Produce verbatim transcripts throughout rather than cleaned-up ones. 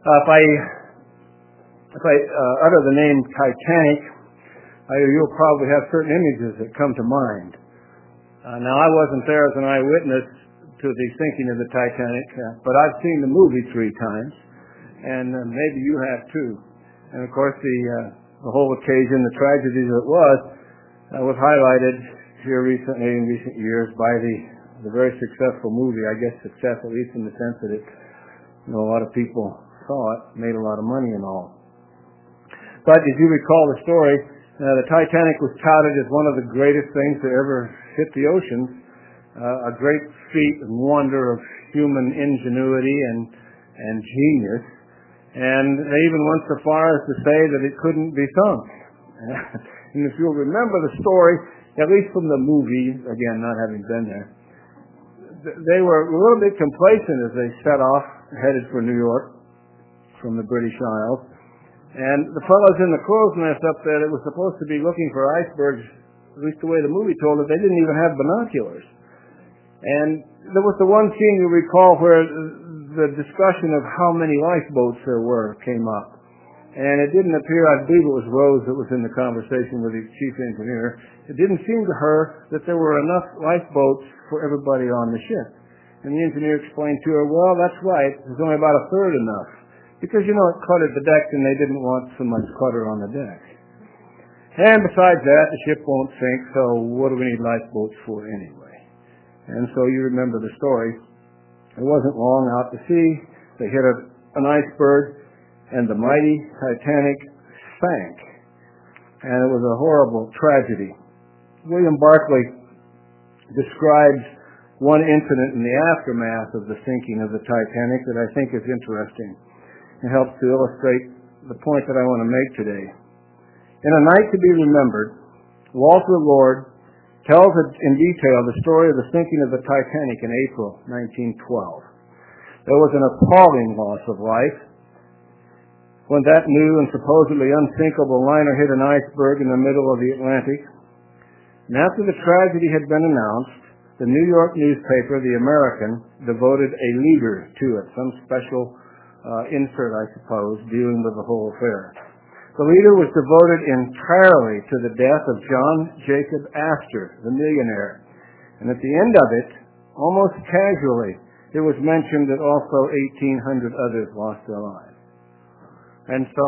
Uh, if I if I uh, utter the name Titanic, uh, you'll probably have certain images that come to mind. Uh, now, I wasn't there as an eyewitness to the sinking of the Titanic, uh, but I've seen the movie three times, and uh, maybe you have too. And of course, the uh, the whole occasion, the tragedy that it was, uh, was highlighted here recently in recent years by the the very successful movie. I guess success, at least in the sense that it, you know, a lot of people saw it, made a lot of money and all. But if you recall the story, uh, the Titanic was touted as one of the greatest things to ever hit the oceans, uh, a great feat and wonder of human ingenuity and and genius. And they even went so far as to say that it couldn't be sunk. And if you'll remember the story, at least from the movie, again, not having been there, they were a little bit complacent as they set off, headed for New York from the British Isles. And the fellows in the crow's nest up there that was supposed to be looking for icebergs, at least the way the movie told it, they didn't even have binoculars. And there was the one scene you recall where the discussion of how many lifeboats there were came up. And it didn't appear, I believe it was Rose that was in the conversation with the chief engineer, it didn't seem to her that there were enough lifeboats for everybody on the ship. And the engineer explained to her, well, that's right, there's only about a third enough. Because, you know, it cluttered the deck and they didn't want so much clutter on the deck. And besides that, the ship won't sink, so what do we need lifeboats for anyway? And so you remember the story. It wasn't long out to sea. They hit a, an iceberg, and the mighty Titanic sank. And it was a horrible tragedy. William Barclay describes one incident in the aftermath of the sinking of the Titanic that I think is interesting. It helps to illustrate the point that I want to make today. In A Night to Be Remembered, Walter Lord tells in detail the story of the sinking of the Titanic in April nineteen twelve. There was an appalling loss of life when that new and supposedly unsinkable liner hit an iceberg in the middle of the Atlantic. And after the tragedy had been announced, the New York newspaper, The American, devoted a leader to it, some special uh, insert, I suppose, dealing with the whole affair. The leader was devoted entirely to the death of John Jacob Astor, the millionaire. And at the end of it, almost casually, it was mentioned that also eighteen hundred others lost their lives. And so,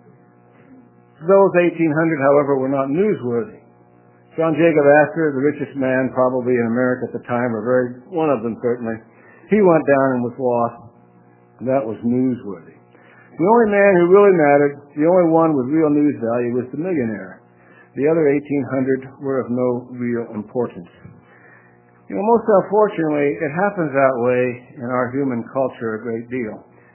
those eighteen hundred, however, were not newsworthy. John Jacob Astor, the richest man probably in America at the time, or very one of them certainly, he went down and was lost. That was newsworthy. The only man who really mattered, the only one with real news value, was the millionaire. The other eighteen hundred were of no real importance. You know, most unfortunately, it happens that way in our human culture a great deal.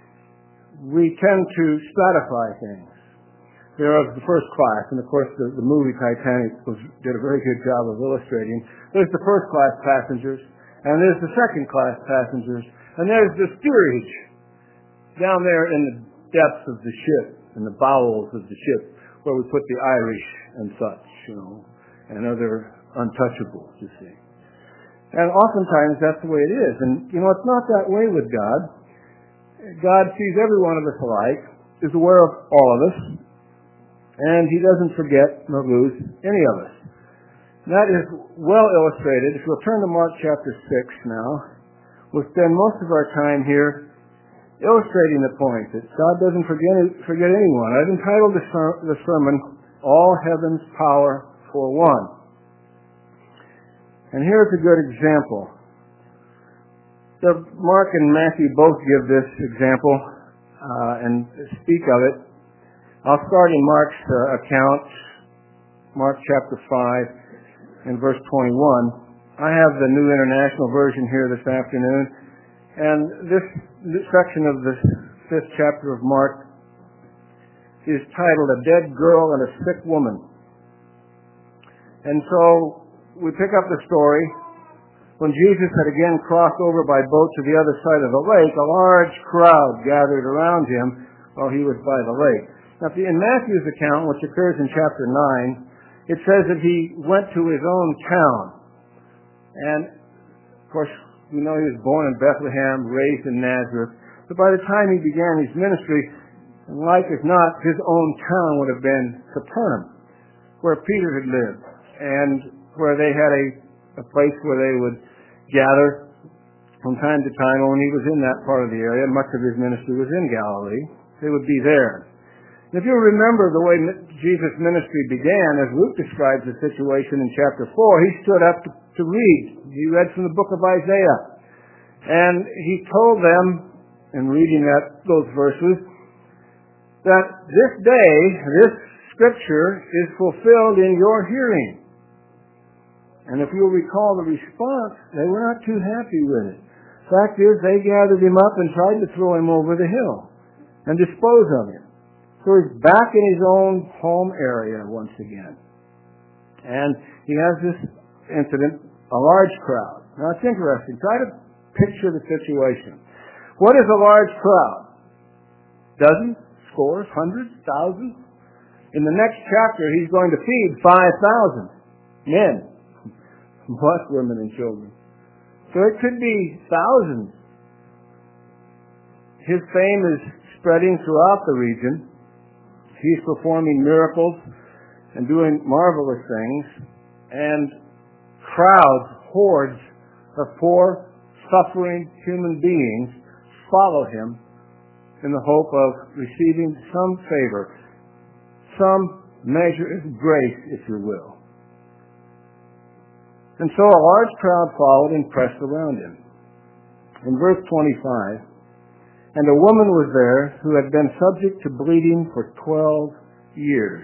We tend to stratify things. There are the first class, and of course the, the movie Titanic was, did a very good job of illustrating. There's the first class passengers, and there's the second class passengers, and there's the steerage down there in the depths of the ship, in the bowels of the ship, where we put the Irish and such, you know, and other untouchables, you see. And oftentimes that's the way it is. And, you know, it's not that way with God. God sees every one of us alike, is aware of all of us, and He doesn't forget nor lose any of us. And that is well illustrated. If you'll turn to Mark chapter six now, we'll spend most of our time here illustrating the point that God doesn't forget, forget anyone. I've entitled the, ser- the sermon, All Heaven's Power for One. And here's a good example. So Mark and Matthew both give this example uh, and speak of it. I'll start in Mark's uh, account, Mark chapter five and verse twenty-one. I have the New International Version here this afternoon, and this, this section of the fifth chapter of Mark is titled A Dead Girl and a Sick Woman. And so we pick up the story. When Jesus had again crossed over by boat to the other side of the lake, a large crowd gathered around Him while He was by the lake. Now, in Matthew's account, which occurs in chapter nine, it says that He went to His own town. And, of course, we know He was born in Bethlehem, raised in Nazareth. But by the time he began his ministry, like as not, his own town would have been Capernaum, where Peter had lived, and where they had a, a place where they would gather from time to time. When he was in that part of the area, much of his ministry was in Galilee. They would be there. And if you remember the way Jesus' ministry began, as Luke describes the situation in chapter four, he stood up to, to read. He read from the book of Isaiah. And he told them, in reading that those verses, that this day, this scripture is fulfilled in your hearing. And if you'll recall the response, they were not too happy with it. Fact is, they gathered him up and tried to throw him over the hill and dispose of him. So he's back in his own home area once again. And he has this incident, a large crowd. Now it's interesting. Try to picture the situation. What is a large crowd? Dozens, scores, hundreds, thousands? In the next chapter, he's going to feed five thousand men, plus women and children. So it could be thousands. His fame is spreading throughout the region. He's performing miracles and doing marvelous things. And crowds, hordes of poor, suffering human beings follow him in the hope of receiving some favor, some measure of grace, if you will. And so a large crowd followed and pressed around him. In verse twenty-five, and a woman was there who had been subject to bleeding for twelve years.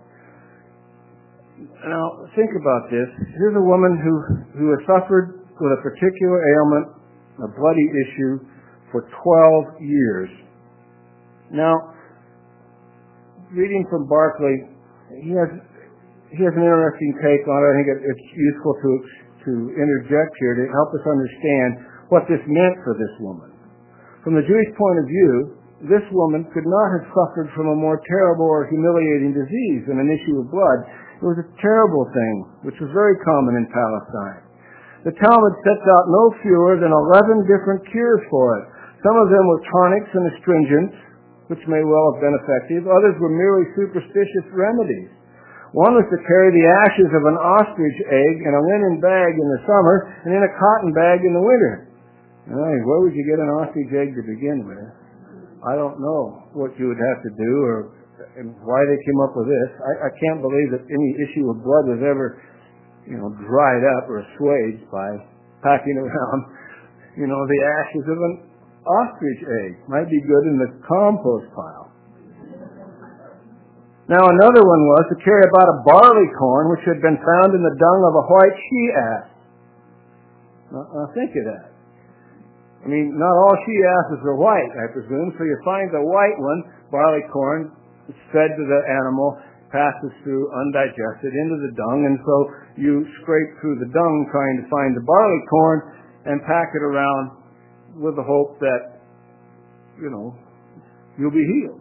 Now, think about this. Here's a woman who, who has suffered with a particular ailment, a bloody issue, for twelve years. Now, reading from Barclay, he has he has an interesting take on it. I think it, it's useful to to interject here to help us understand what this meant for this woman. From the Jewish point of view, this woman could not have suffered from a more terrible or humiliating disease than an issue of blood. It was a terrible thing, which was very common in Palestine. The Talmud sets out no fewer than eleven different cures for it. Some of them were tonics and astringents, which may well have been effective. Others were merely superstitious remedies. One was to carry the ashes of an ostrich egg in a linen bag in the summer and in a cotton bag in the winter. Now, where would you get an ostrich egg to begin with? I don't know what you would have to do or and why they came up with this. I, I can't believe that any issue of blood was ever, you know, dried up or assuaged by packing around, you know, the ashes of an ostrich egg. Might be good in the compost pile. Now another one was to carry about a barley corn which had been found in the dung of a white she-ass. Now, now think of that. I mean, not all she-asses are white, I presume, so you find the white one, barley corn, it's fed to the animal, passes through undigested into the dung, and so you scrape through the dung trying to find the barley corn and pack it around with the hope that, you know, you'll be healed.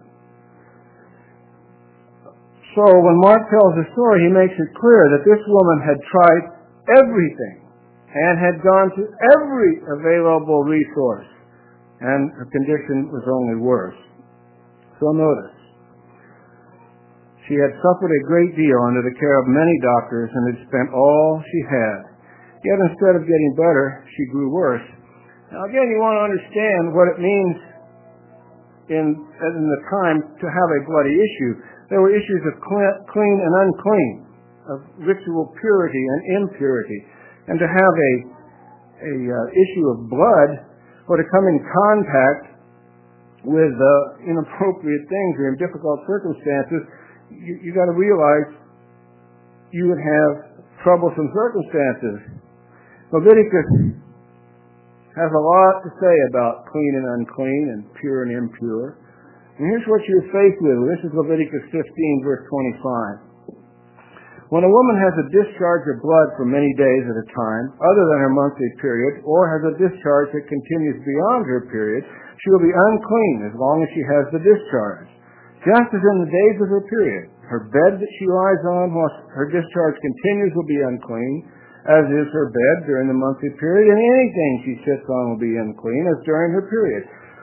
So when Mark tells the story, he makes it clear that this woman had tried everything and had gone to every available resource, and her condition was only worse. So notice, she had suffered a great deal under the care of many doctors and had spent all she had. Yet instead of getting better, she grew worse. Now again, you want to understand what it means in, in the time to have a bloody issue. There were issues of clean and unclean, of ritual purity and impurity. And to have a, a uh, issue of blood, or to come in contact with uh, inappropriate things or in difficult circumstances, you, you got to realize you would have troublesome circumstances. Leviticus has a lot to say about clean and unclean and pure and impure. And here's what you're faced with. This is Leviticus fifteen, verse twenty-five. When a woman has a discharge of blood for many days at a time, other than her monthly period, or has a discharge that continues beyond her period, she will be unclean as long as she has the discharge. Just as in the days of her period, her bed that she lies on while her discharge continues will be unclean, as is her bed during the monthly period, and anything she sits on will be unclean as during her period.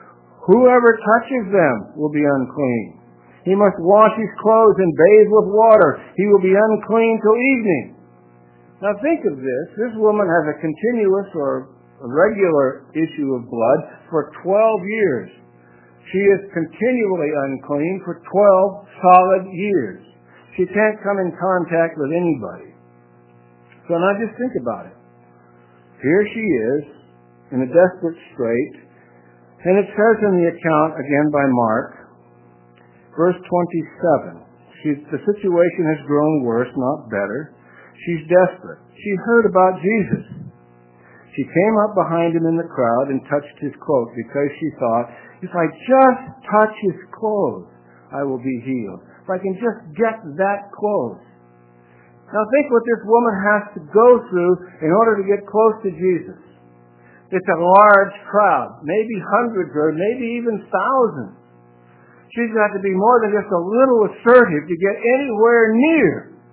Whoever touches them will be unclean. He must wash his clothes and bathe with water. He will be unclean till evening. Now think of this. This woman has a continuous or a regular issue of blood for twelve years. She is continually unclean for twelve solid years. She can't come in contact with anybody. So now just think about it. Here she is in a desperate strait, and it says in the account, again by Mark, verse twenty-seven, she, the situation has grown worse, not better. She's desperate. She heard about Jesus. She came up behind him in the crowd and touched his cloak because she thought, if I just touch his clothes, I will be healed. If I can just get that close. Now think what this woman has to go through in order to get close to Jesus. It's a large crowd, maybe hundreds or maybe even thousands. She's got to be more than just a little assertive to get anywhere near.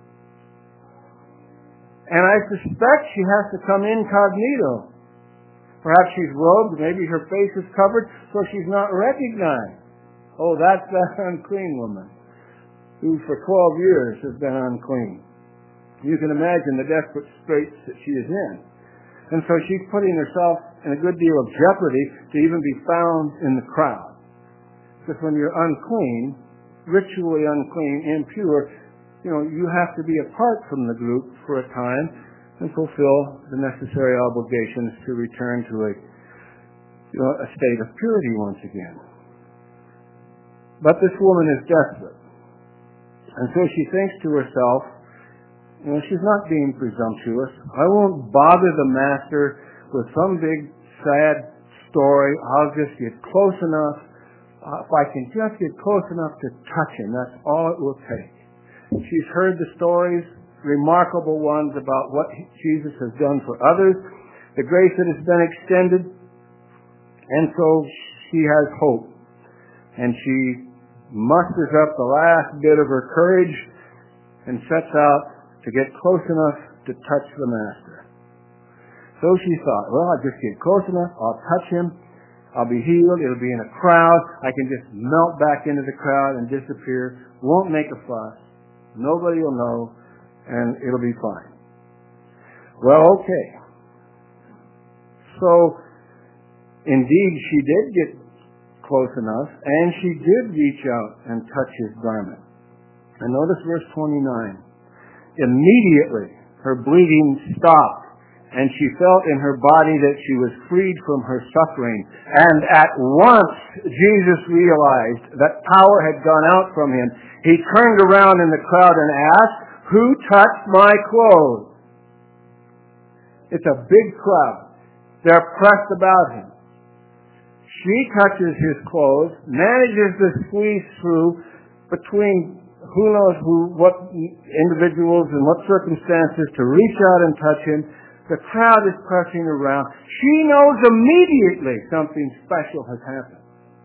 And I suspect she has to come incognito. Perhaps she's robed, maybe her face is covered, so she's not recognized. Oh, that's that unclean woman who for twelve years has been unclean. You can imagine the desperate straits that she is in. And so she's putting herself in a good deal of jeopardy to even be found in the crowd. Because when you're unclean, ritually unclean, impure, you know, you have to be apart from the group for a time and fulfill the necessary obligations to return to a, you know, a state of purity once again. But this woman is desperate. And so she thinks to herself, you know, she's not being presumptuous. I won't bother the master with some big sad story. I'll just get close enough. Uh, if I can just get close enough to touch him, that's all it will take. She's heard the stories, remarkable ones about what Jesus has done for others, the grace that has been extended, and so she has hope. And she musters up the last bit of her courage and sets out to get close enough to touch the master. So she thought, well, I'll just get close enough, I'll touch him, I'll be healed, it'll be in a crowd, I can just melt back into the crowd and disappear, won't make a fuss, nobody will know, and it'll be fine. Well, okay. So, indeed, she did get close enough, and she did reach out and touch his garment. And notice verse twenty-nine. Immediately, her bleeding stopped, and she felt in her body that she was freed from her suffering. And at once, Jesus realized that power had gone out from him. He turned around in the crowd and asked, who touched my clothes? It's a big crowd. They're pressed about him. She touches his clothes, manages to squeeze through between who knows who, what individuals and what circumstances to reach out and touch him. The crowd is pressing around. She knows immediately something special has happened.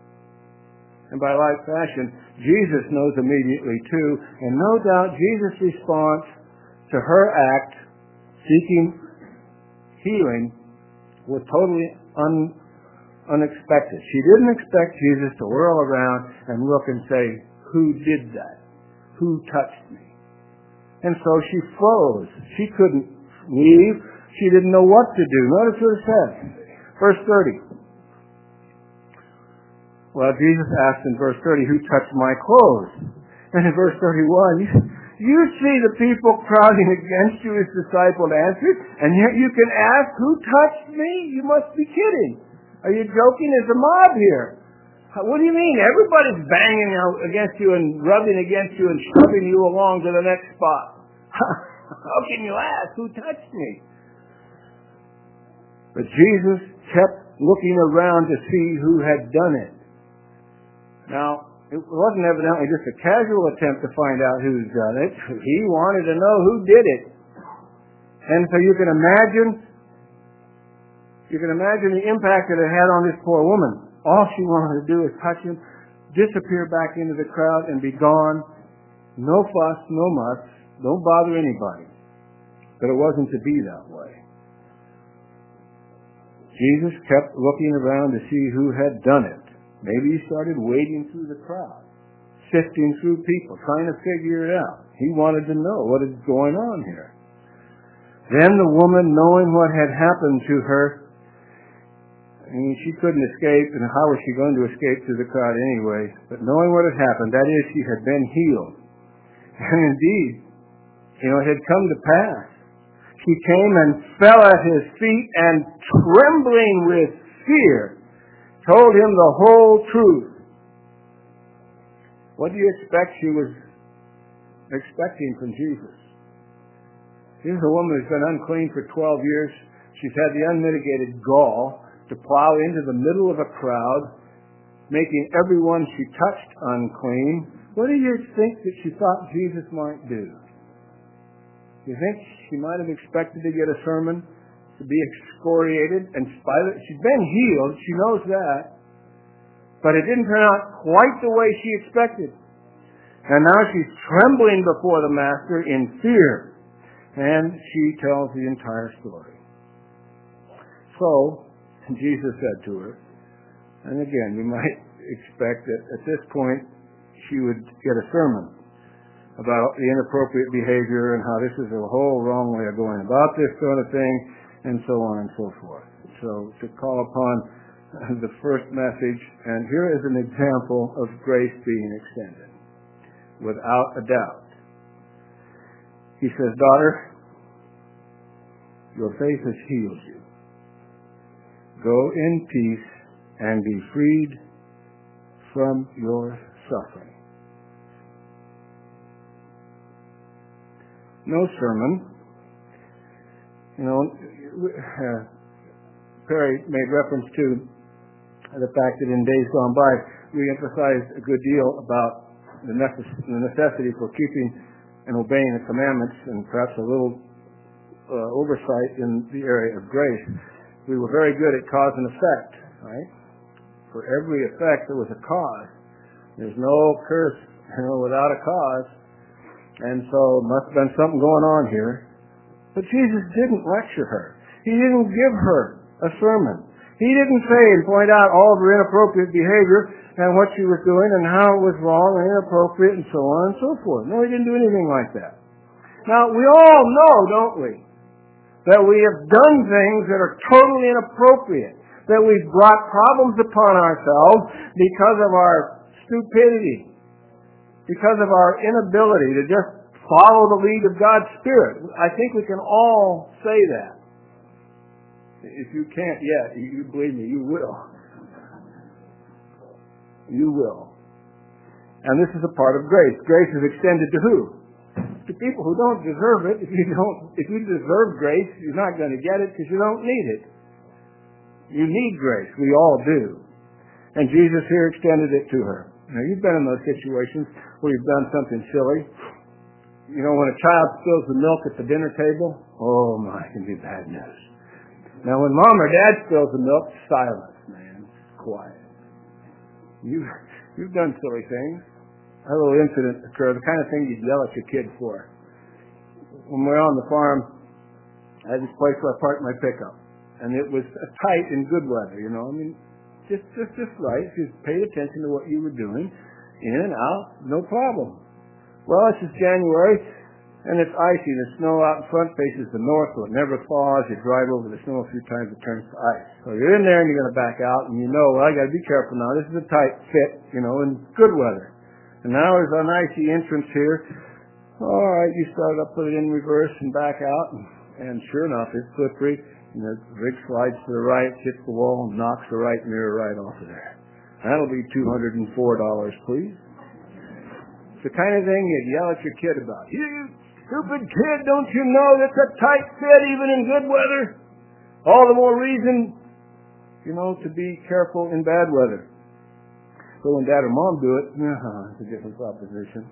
And by like fashion, Jesus knows immediately too. And no doubt Jesus' response to her act, seeking healing, was totally un, unexpected. She didn't expect Jesus to whirl around and look and say, who did that? Who touched me? And so she froze. She couldn't leave. She didn't know what to do. Notice what it says. Verse thirty. Well, Jesus asked in verse thirty, who touched my clothes? And in verse thirty-one, you, you see the people crowding against you, his disciple answered, and yet you can ask, who touched me? You must be kidding. Are you joking? There's a mob here. What do you mean? Everybody's banging out against you and rubbing against you and shoving you along to the next spot. How can you ask, who touched me? But Jesus kept looking around to see who had done it. Now, it wasn't evidently just a casual attempt to find out who's done it. He wanted to know who did it. And so you can imagine, you can imagine the impact that it had on this poor woman. All she wanted to do is touch him, disappear back into the crowd, and be gone. No fuss, no muss. Don't bother anybody. But it wasn't to be that way. Jesus kept looking around to see who had done it. Maybe he started wading through the crowd, sifting through people, trying to figure it out. He wanted to know what is going on here. Then the woman, knowing what had happened to her, I mean, she couldn't escape, and how was she going to escape through the crowd anyway? But knowing what had happened, that is, she had been healed. And indeed, you know, it had come to pass. She came and fell at his feet, and trembling with fear, told him the whole truth. What do you expect she was expecting from Jesus? Here's a woman who's been unclean for twelve years. She's had the unmitigated gall to plow into the middle of a crowd, making everyone she touched unclean. What do you think that she thought Jesus might do? You think she might have expected to get a sermon, to be excoriated, and spite it? She's been healed, she knows that. But it didn't turn out quite the way she expected. And now she's trembling before the Master in fear. And she tells the entire story. So, Jesus said to her, and again, you might expect that at this point she would get a sermon about the inappropriate behavior and how this is a whole wrong way of going about this sort of thing, and so on and so forth. So to call upon the first message, and here is an example of grace being extended, without a doubt. He says, daughter, your faith has healed you. Go in peace and be freed from your suffering. No sermon. You know, uh, Perry made reference to the fact that in days gone by, we emphasized a good deal about the necessity for keeping and obeying the commandments, and perhaps a little uh, oversight in the area of grace. We were very good at cause and effect, right? For every effect, there was a cause. There's no curse, you know, without a cause. And so, must have been something going on here. But Jesus didn't lecture her. He didn't give her a sermon. He didn't say and point out all of her inappropriate behavior and what she was doing and how it was wrong and inappropriate and so on and so forth. No, he didn't do anything like that. Now, we all know, don't we, that we have done things that are totally inappropriate, that we've brought problems upon ourselves because of our stupidity, because of our inability to just follow the lead of God's Spirit. I think we can all say that. If you can't yet, you believe me, you will. You will. And this is a part of grace. Grace is extended to who? To people who don't deserve it. If you don't, if you deserve grace, you're not going to get it because you don't need it. You need grace. We all do. And Jesus here extended it to her. Now, you've been in those situations where you've done something silly. You know, when a child spills the milk at the dinner table, oh my, it can be bad news. Now, when mom or dad spills the milk, silence, man. Quiet. You, you've done silly things. A little incident occurred, the kind of thing you'd yell at your kid for. When we were on the farm, I had this place where I parked my pickup. And it was tight in good weather, you know. I mean, just, just, just right. Just paid attention to what you were doing. In and out, no problem. Well, it's just January, and it's icy. The snow out in front faces the north, so it never thaws. You drive over the snow a few times, it turns to ice. So you're in there, and you're going to back out, and you know, well, I got to be careful now. This is a tight fit, you know, in good weather. And now there's an icy entrance here. All right, you start up, put it in reverse, and back out, and, and sure enough, it's slippery. And the rig slides to the right, hits the wall, and knocks the right mirror right off of there. That'll be two hundred four dollars, please. It's the kind of thing you'd yell at your kid about. You stupid kid, don't you know that's a tight fit even in good weather? All the more reason, you know, to be careful in bad weather. So when dad or mom do it, uh-huh, it's a different proposition.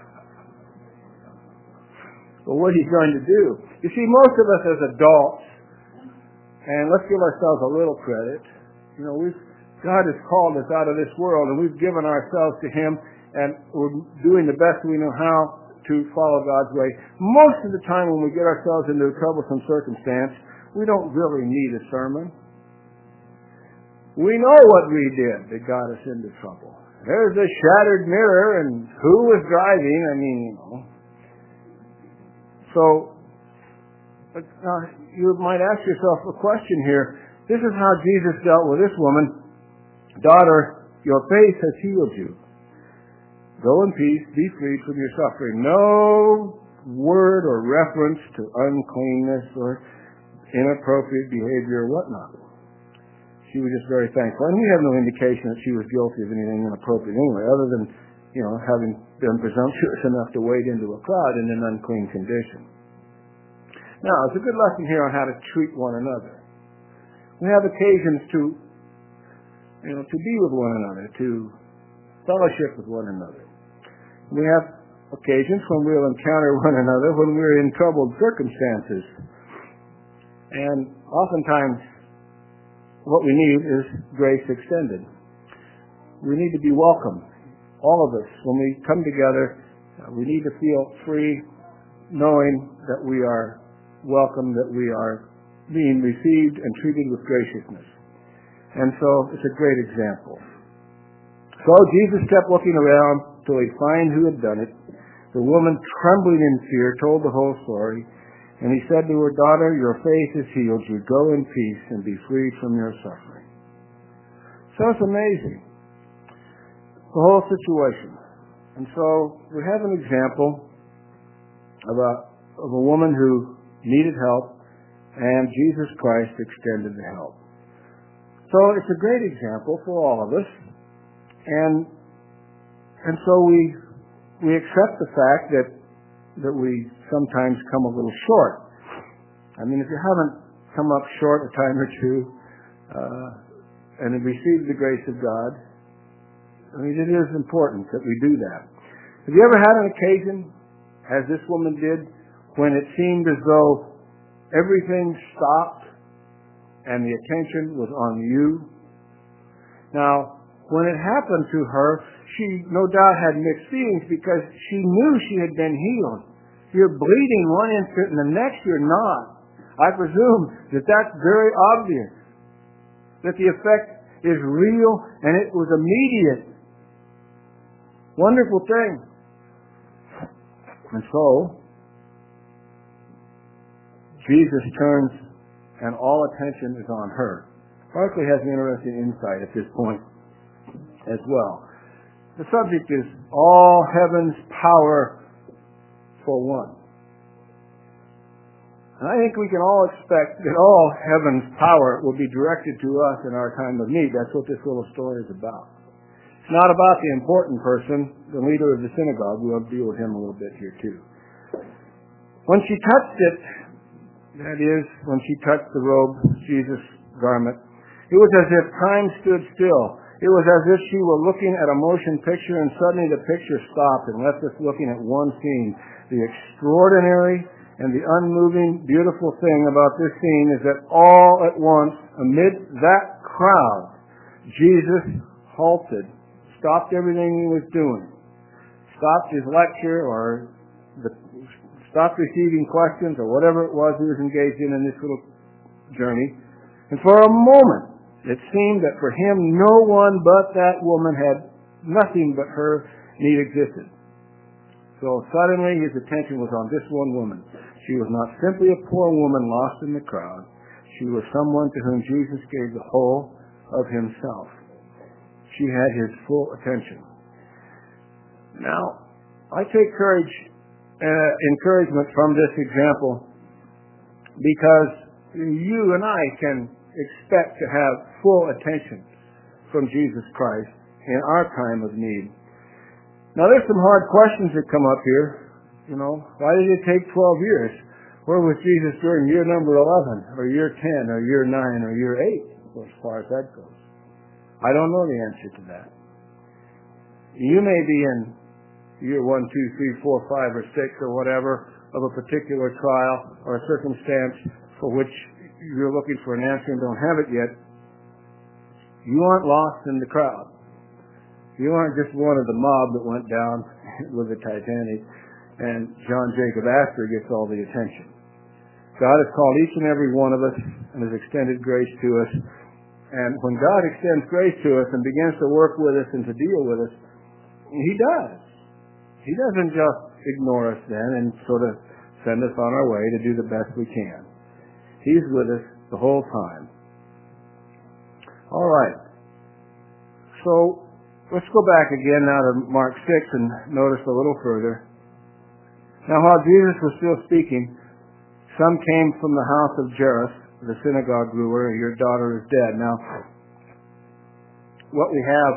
But what are you going to do? You see, most of us as adults, and let's give ourselves a little credit, you know, we've, God has called us out of this world, and we've given ourselves to Him, and we're doing the best we know how to follow God's way. Most of the time when we get ourselves into a troublesome circumstance, we don't really need a sermon. We know what we did that got us into trouble. There's a shattered mirror, and who was driving? I mean, you know. So, but, uh, you might ask yourself a question here. This is how Jesus dealt with this woman. Daughter, your faith has healed you. Go in peace, be freed from your suffering. No word or reference to uncleanness or inappropriate behavior or whatnot. She was just very thankful. And we have no indication that she was guilty of anything inappropriate anyway, other than, you know, having been presumptuous enough to wade into a crowd in an unclean condition. Now, it's a good lesson here on how to treat one another. We have occasions to, you know, to be with one another, to fellowship with one another. We have occasions when we'll encounter one another when we're in troubled circumstances. And oftentimes, what we need is grace extended. We need to be welcome. All of us, when we come together, uh, we need to feel free, knowing that we are welcome, that we are being received and treated with graciousness. And so it's a great example. So Jesus kept looking around till he found who had done it. The woman, trembling in fear, told the whole story. And he said to her, daughter, your faith is healed you. Go in peace and be freed from your suffering. So it's amazing, the whole situation. And so we have an example of a, of a woman who needed help, and Jesus Christ extended the help. So it's a great example for all of us. And and so we we accept the fact that that we sometimes come a little short. I mean, if you haven't come up short a time or two uh, and have received the grace of God, I mean, it is important that we do that. Have you ever had an occasion, as this woman did, when it seemed as though everything stopped and the attention was on you? Now, when it happened to her, she no doubt had mixed feelings because she knew she had been healed. You're bleeding one instant and the next you're not. I presume that that's very obvious, that the effect is real and it was immediate. Wonderful thing. And so, Jesus turns and all attention is on her. Barclay has an interesting insight at this point as well. The subject is all heaven's power for one. And I think we can all expect that all heaven's power will be directed to us in our time of need. That's what this little story is about. It's not about the important person, the leader of the synagogue. We'll deal with him a little bit here too. When she touched it, that is, when she touched the robe, Jesus' garment, it was as if time stood still. It was as if she were looking at a motion picture and suddenly the picture stopped and left us looking at one scene. The extraordinary and the unmoving, beautiful thing about this scene is that all at once, amid that crowd, Jesus halted, stopped everything he was doing, stopped his lecture or the, stopped receiving questions or whatever it was he was engaged in in this little journey. And for a moment, it seemed that for him, no one but that woman had nothing but her need existed. So suddenly his attention was on this one woman. She was not simply a poor woman lost in the crowd. She was someone to whom Jesus gave the whole of himself. She had his full attention. Now, I take courage, uh, encouragement from this example because you and I can expect to have full attention from Jesus Christ in our time of need. Now, there's some hard questions that come up here. You know, why did it take twelve years? Where was Jesus during year number eleven, or year ten, or year nine, or year eight, as far as that goes? I don't know the answer to that. You may be in year one, two, three, four, five, or six, or whatever, of a particular trial or a circumstance for which you're looking for an answer and don't have it yet. You aren't lost in the crowd. You aren't just one of the mob that went down with the Titanic and John Jacob Astor gets all the attention. God has called each and every one of us and has extended grace to us, And when God extends grace to us and begins to work with us and to deal with us, He does. He doesn't just ignore us then and sort of send us on our way to do the best we can. He's with us the whole time. All right. So let's go back again now to Mark six and notice a little further. Now, while Jesus was still speaking, some came from the house of Jairus, the synagogue ruler. Your daughter is dead. Now, what we have,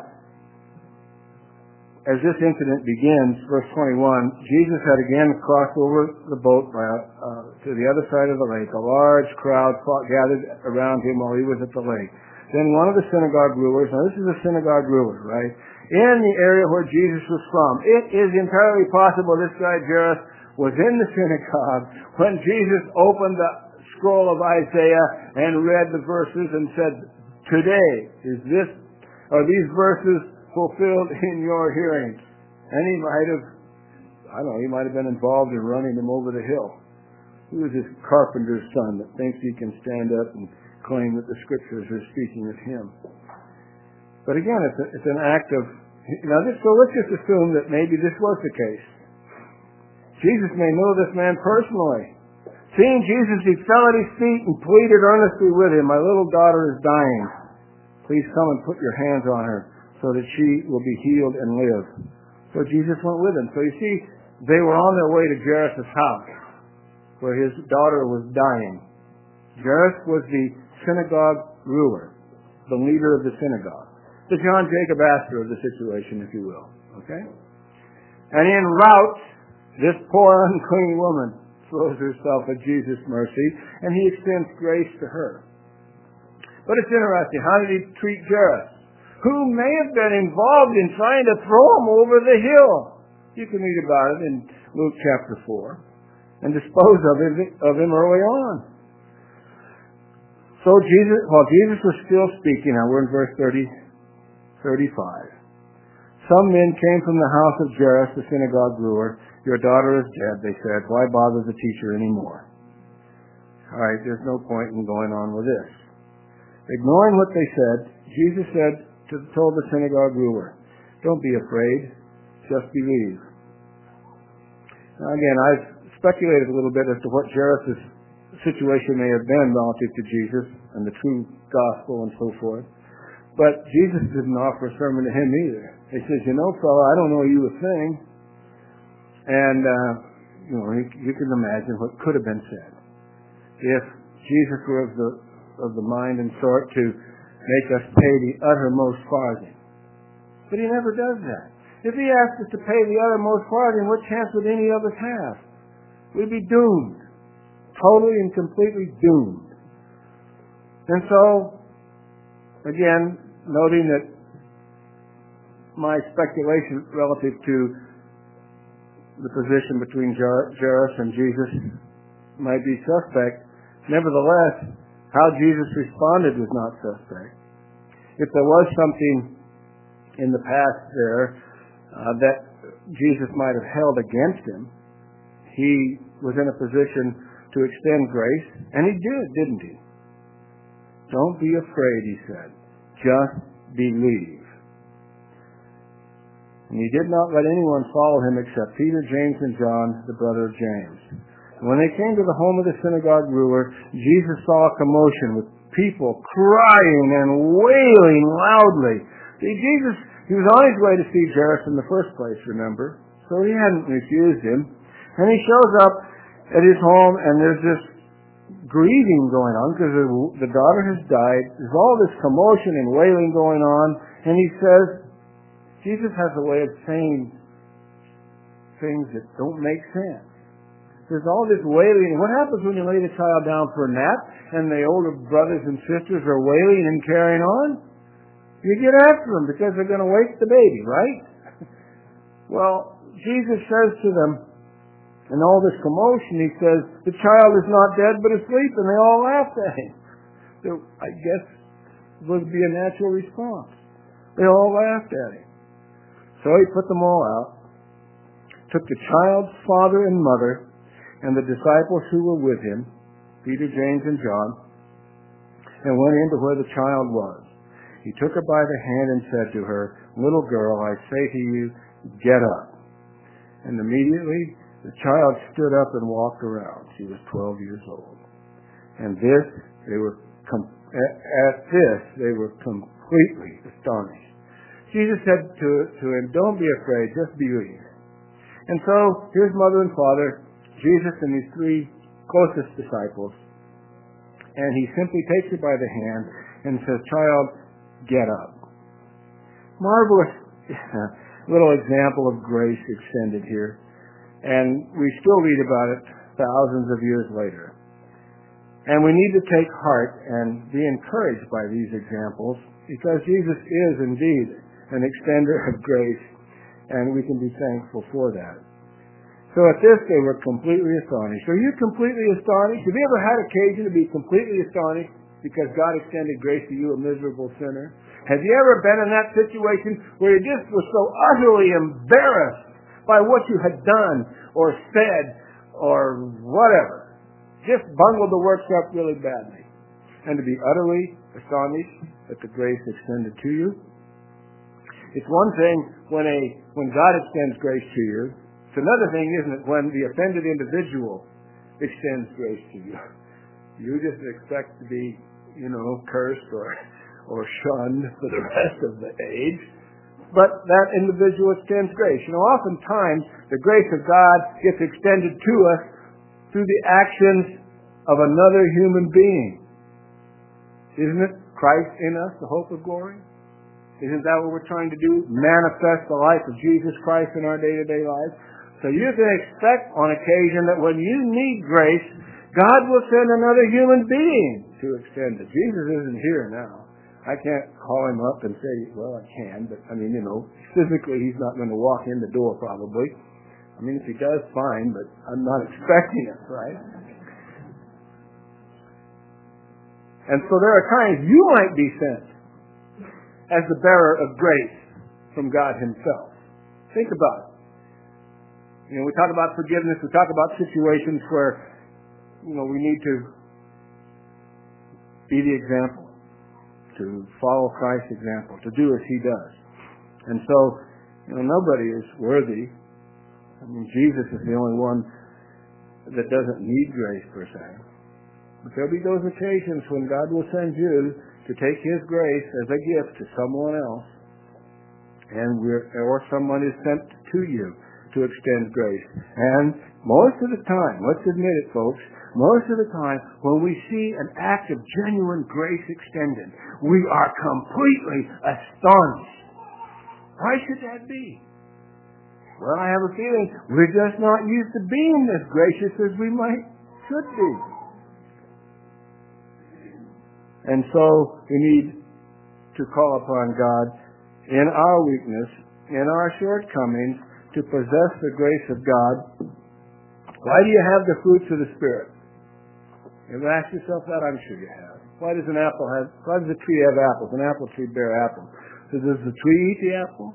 as this incident begins, verse twenty-one, Jesus had again crossed over the boat by, uh, to the other side of the lake. A large crowd fought, gathered around him while he was at the lake. Then one of the synagogue rulers, now this is a synagogue ruler, right, in the area where Jesus was from. It is entirely possible this guy Jairus was in the synagogue when Jesus opened the scroll of Isaiah and read the verses and said, "Today is this, are these verses fulfilled in your hearing?" And he might have, I don't know, he might have been involved in running him over the hill. He was this carpenter's son that thinks he can stand up and claim that the scriptures are speaking of him. But again, it's, a, it's an act of, now this, so let's just assume that maybe this was the case. Jesus may know this man personally. Seeing Jesus, he fell at his feet and pleaded earnestly with him, "My little daughter is dying. Please come and put your hands on her so that she will be healed and live." So Jesus went with him. So you see, they were on their way to Jairus' house where his daughter was dying. Jairus was the synagogue ruler, the leader of the synagogue, the John Jacob Astor of the situation, if you will. Okay? And en route, this poor unclean woman throws herself at Jesus' mercy, and he extends grace to her. But it's interesting. How did he treat Jairus, who may have been involved in trying to throw him over the hill? You can read about it in Luke chapter four, and dispose of him, of him early on. So Jesus, while Jesus was still speaking, now we're in verse thirty, thirty-five. Some men came from the house of Jairus, the synagogue ruler. "Your daughter is dead," they said. "Why bother the teacher anymore?" All right, there's no point in going on with this. Ignoring what they said, Jesus said to, told the synagogue ruler, "Don't be afraid, just believe." Now again, I've speculated a little bit as to what Jairus' situation may have been relative to Jesus and the true gospel and so forth. But Jesus didn't offer a sermon to him either. He says, "You know, fella, I don't know you a thing." And, uh, you know, you, you can imagine what could have been said if Jesus were of the, of the mind and sort to make us pay the uttermost farthing. But he never does that. If he asked us to pay the uttermost farthing, what chance would any of us have? We'd be doomed. Totally and completely doomed. And so, again, noting that my speculation relative to the position between Jairus and Jesus might be suspect, nevertheless, how Jesus responded was not suspect. If there was something in the past there uh, that Jesus might have held against him, he was in a position to extend grace, and he did, didn't he? "Don't be afraid," he said. "Just believe." And he did not let anyone follow him except Peter, James, and John, the brother of James. And when they came to the home of the synagogue ruler, Jesus saw a commotion with people crying and wailing loudly. See, Jesus, he was on his way to see Jairus in the first place, remember? So he hadn't refused him. And he shows up at his home, and there's this grieving going on because the daughter has died. There's all this commotion and wailing going on. And he says, Jesus has a way of saying things that don't make sense. There's all this wailing. What happens when you lay the child down for a nap and the older brothers and sisters are wailing and carrying on? You get after them because they're going to wake the baby, right? Well, Jesus says to them, in all this commotion, he says, "The child is not dead but asleep," and they all laughed at him. So I guess it would be a natural response. They all laughed at him. So he put them all out, took the child's father and mother and the disciples who were with him, Peter, James, and John, and went into where the child was. He took her by the hand and said to her, "Little girl, I say to you, get up." And immediately the child stood up and walked around. She was twelve years old. And this, they were com- at this, they were completely astonished. Jesus said to, to him, "Don't be afraid, just believe." And so, here's mother and father, Jesus and these three closest disciples. And he simply takes her by the hand and says, "Child, get up." Marvelous little example of grace extended here. And we still read about it thousands of years later. And we need to take heart and be encouraged by these examples, because Jesus is indeed an extender of grace, and we can be thankful for that. So at this, they were completely astonished. Are you completely astonished? Have you ever had occasion to be completely astonished because God extended grace to you, a miserable sinner? Have you ever been in that situation where you just were so utterly embarrassed by what you had done or said or whatever? Just bungled the works up really badly. And to be utterly astonished at the grace extended to you? It's one thing when a when God extends grace to you. It's another thing, isn't it, when the offended individual extends grace to you. You just expect to be, you know, cursed or or shunned for the rest of the age. But that individual extends grace. You know, oftentimes the grace of God gets extended to us through the actions of another human being. Isn't it Christ in us, the hope of glory? Isn't that what we're trying to do? Manifest the life of Jesus Christ in our day-to-day lives. So you can expect on occasion that when you need grace, God will send another human being to extend it. Jesus isn't here now. I can't call him up and say, well, I can, but I mean, you know, physically he's not going to walk in the door probably. I mean, if he does, fine, but I'm not expecting it, right? And so there are times you might be sent as the bearer of grace from God himself. Think about it. You know, we talk about forgiveness, we talk about situations where, you know, we need to be the example, to follow Christ's example, to do as he does. And so, you know, nobody is worthy. I mean, Jesus is the only one that doesn't need grace per se. But there'll be those occasions when God will send you to take his grace as a gift to someone else, and we're, or someone is sent to you to extend grace. And most of the time, let's admit it, folks, most of the time when we see an act of genuine grace extended, we are completely astonished. Why should that be? Well, I have a feeling we're just not used to being as gracious as we might should be. And so we need to call upon God in our weakness, in our shortcomings, to possess the grace of God. Why do you have the fruits of the Spirit? You ever ask yourself that? I'm sure you have. Why does an apple have, why does a tree have apples? An apple tree bear apples. So does the tree eat the apple?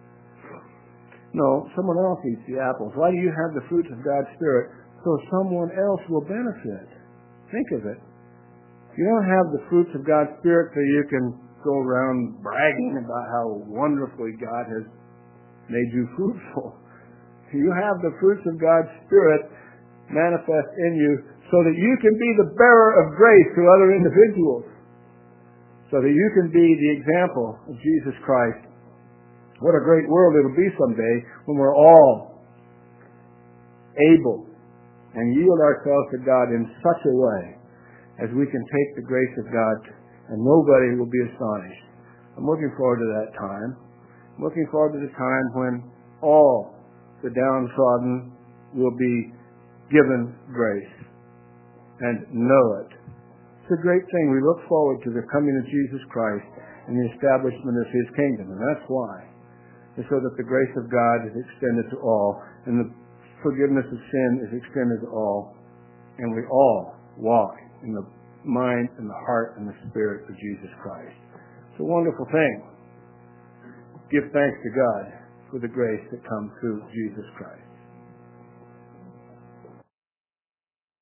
No, someone else eats the apples. Why do you have the fruits of God's Spirit? So someone else will benefit. Think of it. You don't have the fruits of God's Spirit so you can go around bragging about how wonderfully God has made you fruitful. You have the fruits of God's Spirit manifest in you so that you can be the bearer of grace to other individuals, so that you can be the example of Jesus Christ. What a great world it'll be someday when we're all able and yield ourselves to God in such a way as we can take the grace of God and nobody will be astonished. I'm looking forward to that time. I'm looking forward to the time when all the downtrodden will be given grace and know it. It's a great thing. We look forward to the coming of Jesus Christ and the establishment of his kingdom, and that's why. And so that the grace of God is extended to all, and the forgiveness of sin is extended to all, and we all walk in the mind and the heart and the spirit of Jesus Christ. It's a wonderful thing. Give thanks to God for the grace that comes through Jesus Christ.